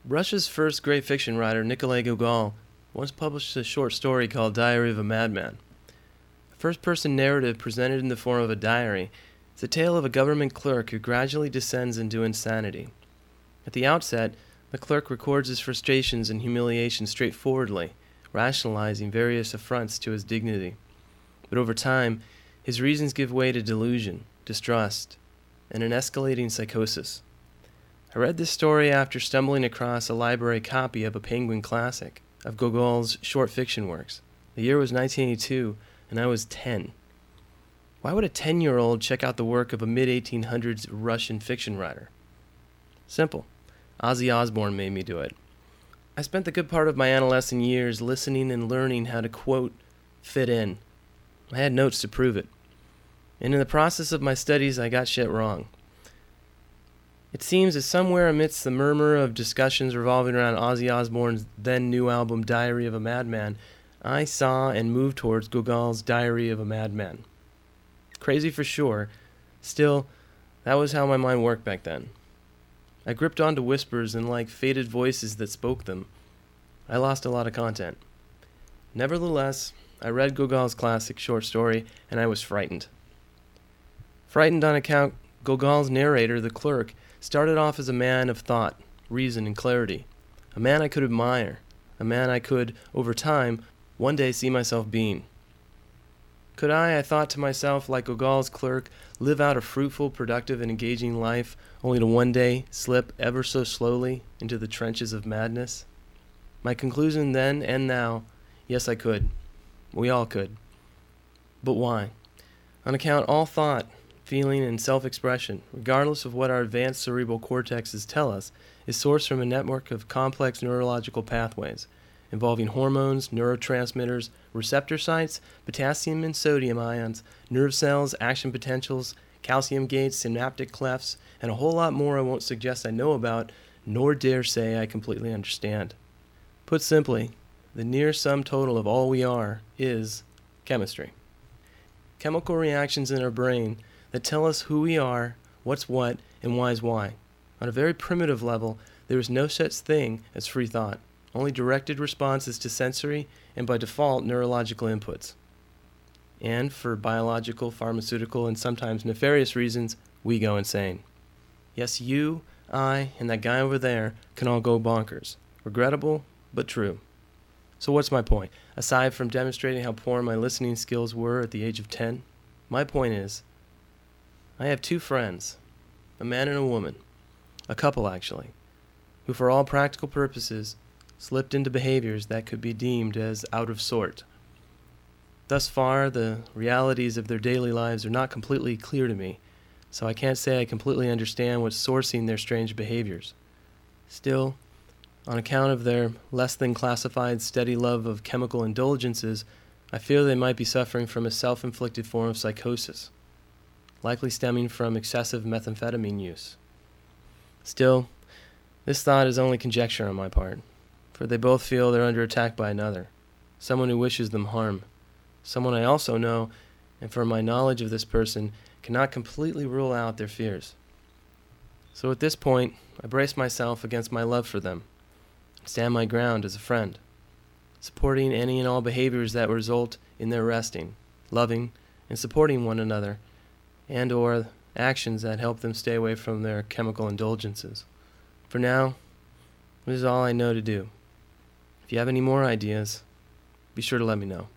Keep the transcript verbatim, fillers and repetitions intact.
Russia's first great fiction writer, Nikolai Gogol, once published a short story called Diary of a Madman. A first-person narrative presented in the form of a diary is a tale of a government clerk who gradually descends into insanity. At the outset, the clerk records his frustrations and humiliations straightforwardly, rationalizing various affronts to his dignity. But over time, his reasons give way to delusion, distrust, and an escalating psychosis. I read this story after stumbling across a library copy of a Penguin classic of Gogol's short fiction works. The year was nineteen eighty-two, and I was ten. Why would a ten-year-old check out the work of a mid eighteen hundreds Russian fiction writer? Simple. Ozzy Osbourne made me do it. I spent the good part of my adolescent years listening and learning how to, quote, fit in. I had notes to prove it. And in the process of my studies, I got shit wrong. It seems that somewhere amidst the murmur of discussions revolving around Ozzy Osbourne's then new album Diary of a Madman, I saw and moved towards Gogol's Diary of a Madman. Crazy for sure. Still, that was how my mind worked back then. I gripped onto whispers, and like faded voices that spoke them, I lost a lot of content. Nevertheless, I read Gogol's classic short story, and I was frightened. Frightened on account Gogol's narrator, the clerk, started off as a man of thought, reason, and clarity, a man I could admire, a man I could, over time, one day see myself being. Could I, I thought to myself, like Gogol's clerk, live out a fruitful, productive, and engaging life, only to one day slip ever so slowly into the trenches of madness? My conclusion then and now, yes, I could. We all could. But why? On account all thought, feeling, and self-expression, regardless of what our advanced cerebral cortexes tell us, is sourced from a network of complex neurological pathways, involving hormones, neurotransmitters, receptor sites, potassium and sodium ions, nerve cells, action potentials, calcium gates, synaptic clefts, and a whole lot more I won't suggest I know about, nor dare say I completely understand. Put simply, the near sum total of all we are is chemistry. Chemical reactions in our brain that tell us who we are, what's what, and why's why. On a very primitive level, there is no such thing as free thought, only directed responses to sensory and by default neurological inputs. And for biological, pharmaceutical, and sometimes nefarious reasons, we go insane. Yes, you, I, and that guy over there can all go bonkers. Regrettable, but true. So what's my point? Aside from demonstrating how poor my listening skills were at the age of ten, my point is, I have two friends, a man and a woman, a couple actually, who for all practical purposes slipped into behaviors that could be deemed as out of sort. Thus far, the realities of their daily lives are not completely clear to me, so I can't say I completely understand what's sourcing their strange behaviors. Still, on account of their less than classified steady love of chemical indulgences, I feel they might be suffering from a self-inflicted form of psychosis, likely stemming from excessive methamphetamine use. Still, this thought is only conjecture on my part, for they both feel they're under attack by another, someone who wishes them harm, someone I also know, and from my knowledge of this person, cannot completely rule out their fears. So at this point, I brace myself against my love for them, and stand my ground as a friend, supporting any and all behaviors that result in their resting, loving, and supporting one another, and or actions that help them stay away from their chemical indulgences. For now, this is all I know to do. If you have any more ideas, be sure to let me know.